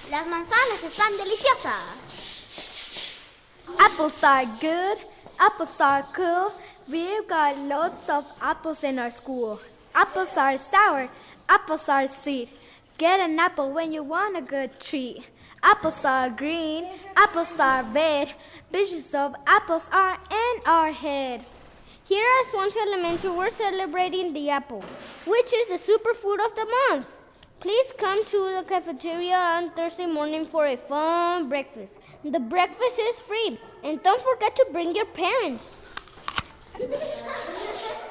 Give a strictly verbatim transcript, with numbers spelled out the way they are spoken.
Las manzanas están deliciosas. Apples are good. Apples are cool. We've got lots of apples in our school. Apples are sour. Apples are sweet. Get an apple when you want a good treat. Apples are green. Apples are red. Visions of apples are in our head. Here at Swansea Elementary, we're celebrating the apple, which is the superfood of the month. Please come to the cafeteria on Thursday morning for a fun breakfast. The breakfast is free, and don't forget to bring your parents.